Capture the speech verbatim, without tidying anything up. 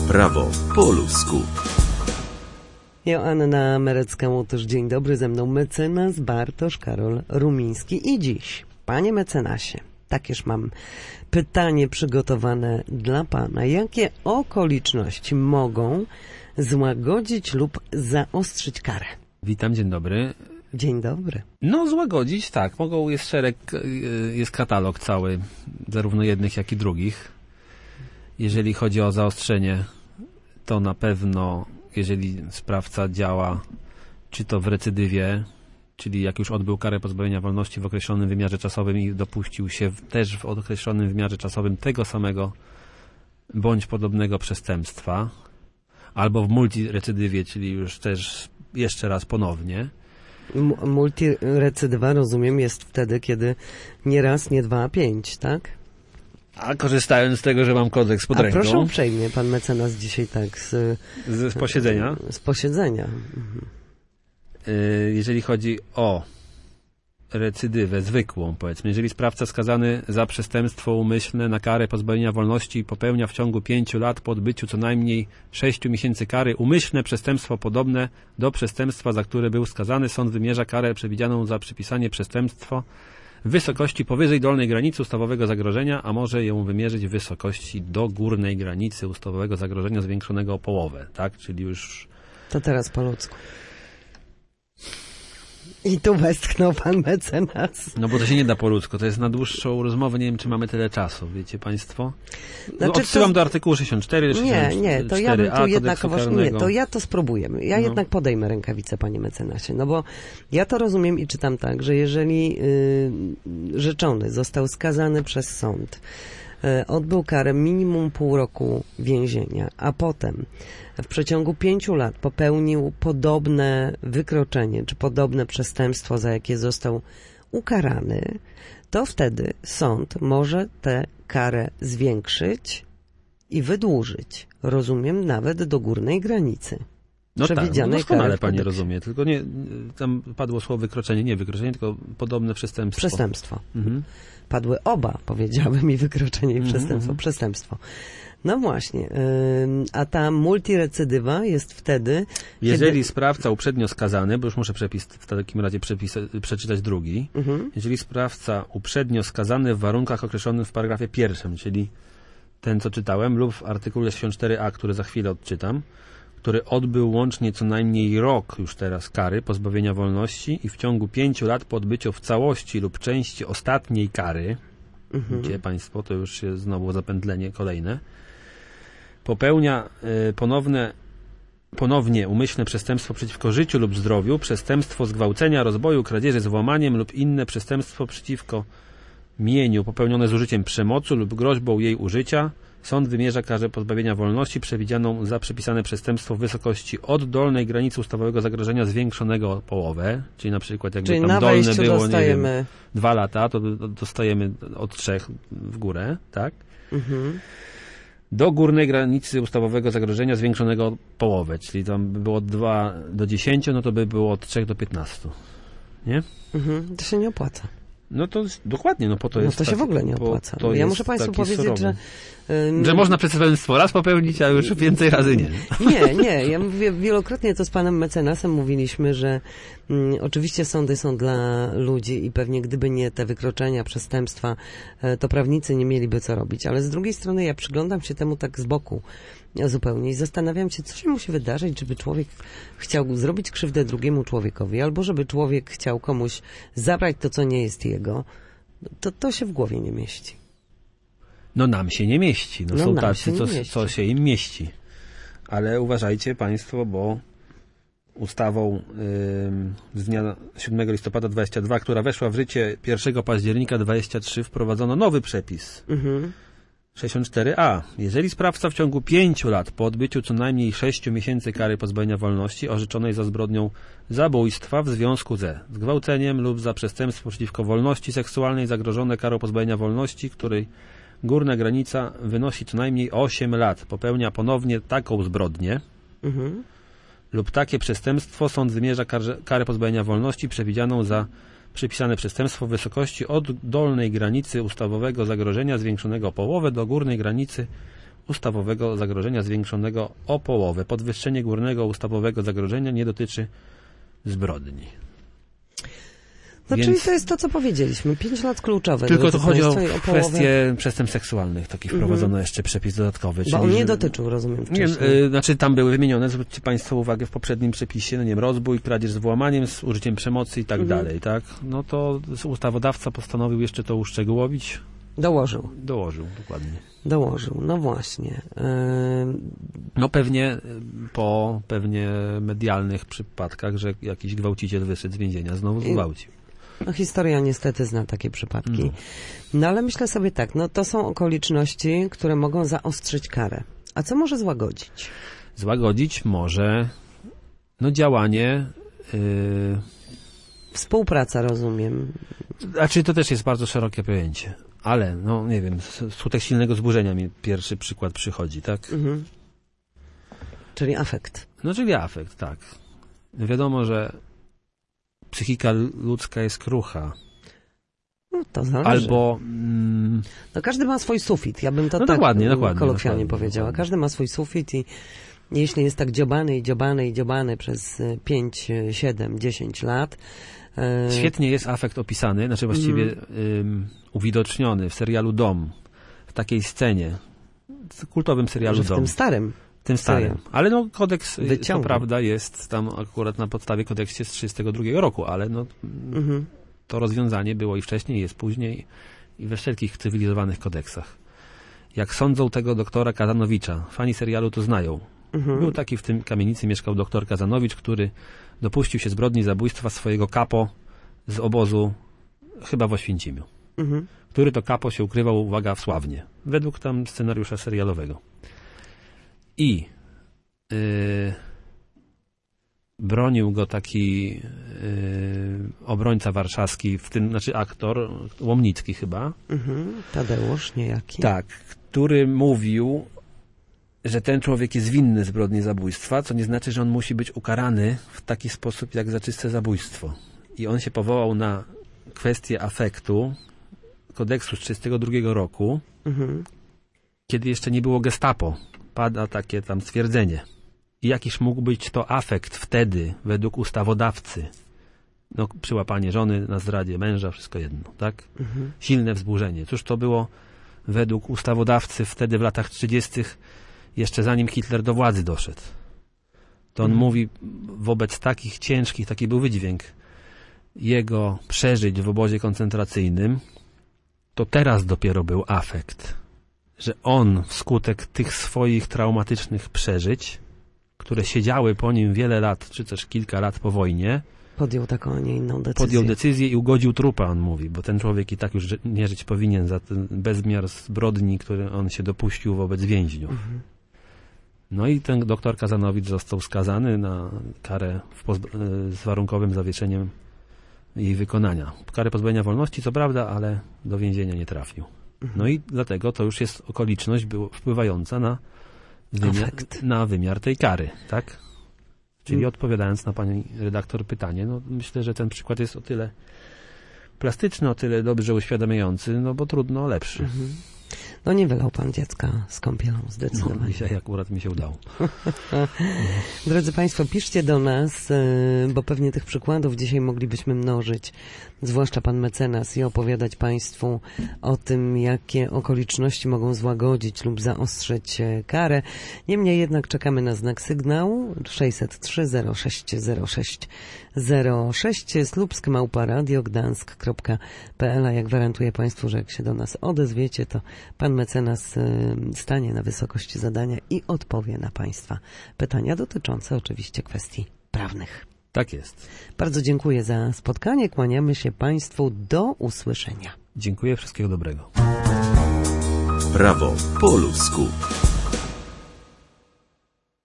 Prawo po ludzku. Joanna Merecka-Łotysz, dzień dobry, ze mną mecenas Bartosz Karol Rumiński. I dziś, panie mecenasie, takież mam pytanie przygotowane dla pana. Jakie okoliczności mogą złagodzić lub zaostrzyć karę? Witam, dzień dobry. Dzień dobry. No, złagodzić, tak. Mogą, jest szereg, jest katalog cały, zarówno jednych, jak i drugich. Jeżeli chodzi o zaostrzenie, to na pewno, jeżeli sprawca działa, czy to w recydywie, czyli jak już odbył karę pozbawienia wolności w określonym wymiarze czasowym i dopuścił się w, też w określonym wymiarze czasowym tego samego bądź podobnego przestępstwa, albo w multirecydywie, czyli już też jeszcze raz ponownie. M- multirecydywa, rozumiem, jest wtedy, kiedy nie raz, nie dwa, a pięć, tak? A korzystając z tego, że mam kodeks pod a ręką... proszę uprzejmie, pan mecenas dzisiaj tak z... Z, z posiedzenia. Z posiedzenia. Mhm. Jeżeli chodzi o recydywę zwykłą, powiedzmy, jeżeli sprawca skazany za przestępstwo umyślne na karę pozbawienia wolności popełnia w ciągu pięciu lat po odbyciu co najmniej sześciu miesięcy kary umyślne przestępstwo podobne do przestępstwa, za które był skazany, sąd wymierza karę przewidzianą za przypisanie przestępstwa w wysokości powyżej dolnej granicy ustawowego zagrożenia, a może ją wymierzyć w wysokości do górnej granicy ustawowego zagrożenia zwiększonego o połowę, tak? Czyli już... To teraz po ludzku. I tu westchnął pan mecenas. No bo to się nie da po ludzku, to jest na dłuższą rozmowę, nie wiem, czy mamy tyle czasu, wiecie państwo? Znaczy, Odsyłam to... do artykułu sześćdziesiąt cztery, nie, sześćdziesiąt cztery nie, to ja bym tu jednakowoż, nie, to to ja to spróbuję. Ja no. jednak podejmę rękawice, panie mecenasie, no bo ja to rozumiem i czytam tak, że jeżeli y, rzeczony został skazany przez sąd, y, odbył karę minimum pół roku więzienia, a potem w przeciągu pięciu lat popełnił podobne wykroczenie, czy podobne przestępstwo, za jakie został ukarany, to wtedy sąd może tę karę zwiększyć i wydłużyć. Rozumiem, nawet do górnej granicy. No tak, no doskonale pani kodeksie. rozumie, tylko nie, tam padło słowo wykroczenie, nie wykroczenie, tylko podobne przestępstwo. Przestępstwo. Mhm. Padły oba, powiedziałem, i wykroczenie, i Mhm, przestępstwo. mhm. Przestępstwo. No właśnie, yy, a ta multirecydywa jest wtedy... Jeżeli kiedy... sprawca uprzednio skazany, bo już muszę przepis, w takim razie przepis, przeczytać drugi, Mhm. jeżeli sprawca uprzednio skazany w warunkach określonych w paragrafie pierwszym, czyli ten, co czytałem, lub w artykule sześćdziesiąt cztery a, który za chwilę odczytam, który odbył łącznie co najmniej rok już teraz kary pozbawienia wolności i w ciągu pięciu lat po odbyciu w całości lub części ostatniej kary, Mhm. gdzie państwo, to już się znowu zapętlenie kolejne, popełnia y, ponowne, ponownie umyślne przestępstwo przeciwko życiu lub zdrowiu, przestępstwo zgwałcenia, rozboju, kradzieży z włamaniem lub inne przestępstwo przeciwko mieniu popełnione z użyciem przemocy lub groźbą jej użycia, sąd wymierza karę pozbawienia wolności przewidzianą za przypisane przestępstwo w wysokości od dolnej granicy ustawowego zagrożenia zwiększonego o połowę, czyli na przykład jakby Czyli tam na dolne wejściu było, dostajemy... nie wiem, dwa lata, to dostajemy od trzech w górę, tak? Mhm. Do górnej granicy ustawowego zagrożenia zwiększonego o połowę, czyli tam by było od dwa do dziesięciu, no to by było od trzech do piętnastu. Nie? Mhm. To się nie opłaca. No to jest, dokładnie, no po to No jest... to się taki, w ogóle nie po- opłaca. to Ja jest muszę państwu taki powiedzieć, surowy. że... ym, Że można przestępstwo raz popełnić, a już więcej razy nie. Nie, nie. Ja mówię, wielokrotnie to z panem mecenasem mówiliśmy, że mm, oczywiście sądy są dla ludzi i pewnie gdyby nie te wykroczenia, przestępstwa, e, to prawnicy nie mieliby co robić. Ale z drugiej strony ja przyglądam się temu tak z boku e, zupełnie i zastanawiam się, co się musi wydarzyć, żeby człowiek chciał zrobić krzywdę drugiemu człowiekowi, albo żeby człowiek chciał komuś zabrać to, co nie jest jego. To, to się w głowie nie mieści. No nam się nie mieści. No, No są nam tacy, się nie co, mieści. co się im mieści. Ale uważajcie państwo, bo ustawą ym, z dnia siódmego listopada dwudziestego drugiego, która weszła w życie pierwszego października dwudziestego trzeciego, wprowadzono nowy przepis. Mhm. sześćdziesiąt cztery a. Jeżeli sprawca w ciągu pięciu lat po odbyciu co najmniej sześciu miesięcy kary pozbawienia wolności orzeczonej za zbrodnią zabójstwa w związku ze zgwałceniem lub za przestępstwo przeciwko wolności seksualnej zagrożone karą pozbawienia wolności, której górna granica wynosi co najmniej osiem lat, popełnia ponownie taką zbrodnię Mhm. lub takie przestępstwo, sąd wymierza karze, karę pozbawienia wolności przewidzianą za przypisane przestępstwo w wysokości od dolnej granicy ustawowego zagrożenia zwiększonego o połowę do górnej granicy ustawowego zagrożenia zwiększonego o połowę. Podwyższenie górnego ustawowego zagrożenia nie dotyczy zbrodni. No Więc... czyli to jest to, co powiedzieliśmy. Pięć lat kluczowe. Tylko to chodzi o, o kwestie przestępstw seksualnych. Taki wprowadzono mm-hmm. jeszcze przepis dodatkowy. Bo czyli, on nie że... dotyczył, rozumiem, nie, wcześniej. y, Znaczy tam były wymienione, zwróćcie Państwo uwagę, w poprzednim przepisie, no nie wiem, rozbój, kradzież z włamaniem, z użyciem przemocy i tak mm-hmm. dalej, tak? No to ustawodawca postanowił jeszcze to uszczegółowić. Dołożył. Dołożył, dokładnie. Dołożył, no właśnie. Yy... No pewnie po pewnie medialnych przypadkach, że jakiś gwałciciel wyszedł z więzienia, znowu zgwałcił. No, historia niestety zna takie przypadki. No. no ale myślę sobie tak, no to są okoliczności, które mogą zaostrzyć karę. A co może złagodzić? Złagodzić może no działanie... Yy... Współpraca, rozumiem. Znaczy to też jest bardzo szerokie pojęcie. Ale, no nie wiem, skutek silnego zburzenia mi pierwszy przykład przychodzi, tak? Mhm. Czyli afekt. No czyli afekt, tak. Wiadomo, że psychika ludzka jest krucha. No to zależy. Albo... Mm, no każdy ma swój sufit, ja bym to no tak dokładnie, dokładnie, kolokwialnie dokładnie, powiedziała. dokładnie. Każdy ma swój sufit i jeśli jest tak dziobany i dziobany i dziobany przez pięć, siedem, dziesięć lat... E... Świetnie jest afekt opisany, znaczy właściwie mm. ym, uwidoczniony w serialu Dom, w takiej scenie, w kultowym serialu Że w Dom. tym starym. Tym starym. Serial. Ale no kodeks, Wyciągam. co prawda jest tam akurat na podstawie kodeksu z trzydziestego drugiego roku, ale no mm-hmm. to rozwiązanie było i wcześniej, jest później i we wszelkich cywilizowanych kodeksach. Jak sądzą tego doktora Kazanowicza, fani serialu to znają. Mm-hmm. Był taki w tym kamienicy, mieszkał doktor Kazanowicz, który dopuścił się zbrodni zabójstwa swojego kapo z obozu chyba w Oświęcimiu. Mm-hmm. Który to kapo się ukrywał, uwaga, w Sławnie. Według tam scenariusza serialowego. I yy, bronił go taki yy, obrońca warszawski, w tym, znaczy aktor, Łomnicki chyba. Mhm, Tadeusz niejaki. Tak, który mówił, że ten człowiek jest winny zbrodni zabójstwa, co nie znaczy, że on musi być ukarany w taki sposób jak za czyste zabójstwo. I on się powołał na kwestię afektu kodeksu z trzydziestego drugiego roku, mhm. kiedy jeszcze nie było gestapo. Pada takie tam stwierdzenie. I jakiż mógł być to afekt wtedy, według ustawodawcy? No, przyłapanie żony na zdradzie męża, wszystko jedno, tak? Mhm. Silne wzburzenie. Cóż to było według ustawodawcy wtedy w latach trzydziestych, jeszcze zanim Hitler do władzy doszedł. To on mhm. mówi wobec takich ciężkich, taki był wydźwięk jego przeżyć w obozie koncentracyjnym, to teraz dopiero był afekt. Że on wskutek tych swoich traumatycznych przeżyć, które siedziały po nim wiele lat, czy też kilka lat po wojnie, podjął taką, a nie inną decyzję. Podjął decyzję i ugodził trupa, on mówi, bo ten człowiek i tak już nie żyć powinien za ten bezmiar zbrodni, który on się dopuścił wobec więźniów. Mhm. No i ten doktor Kazanowicz został skazany na karę w pozb- z warunkowym zawieszeniem jej wykonania. Karę pozbawienia wolności, co prawda, ale do więzienia nie trafił. No i dlatego to już jest okoliczność było, wpływająca na wymiar, na wymiar tej kary, tak? Czyli hmm. odpowiadając na pani redaktor pytanie, no myślę, że ten przykład jest o tyle plastyczny, o tyle dobrze uświadamiający, no bo trudno o lepszy. Mhm. No nie wylał pan dziecka z kąpielą, zdecydowanie. No, dzisiaj akurat mi się udało. Drodzy Państwo, piszcie do nas, bo pewnie tych przykładów dzisiaj moglibyśmy mnożyć, zwłaszcza pan mecenas, i opowiadać Państwu o tym, jakie okoliczności mogą złagodzić lub zaostrzyć karę. Niemniej jednak czekamy na znak sygnału sześćset trzy zero sześć zero sześć zero sześć słupsk małpa radio gdańsk kropka p l. A ja gwarantuję Państwu, że jak się do nas odezwiecie, to pan mecenas stanie na wysokości zadania i odpowie na Państwa pytania dotyczące oczywiście kwestii prawnych. Tak jest. Bardzo dziękuję za spotkanie. Kłaniamy się Państwu. Do usłyszenia. Dziękuję. Wszystkiego dobrego. Prawo po ludzku.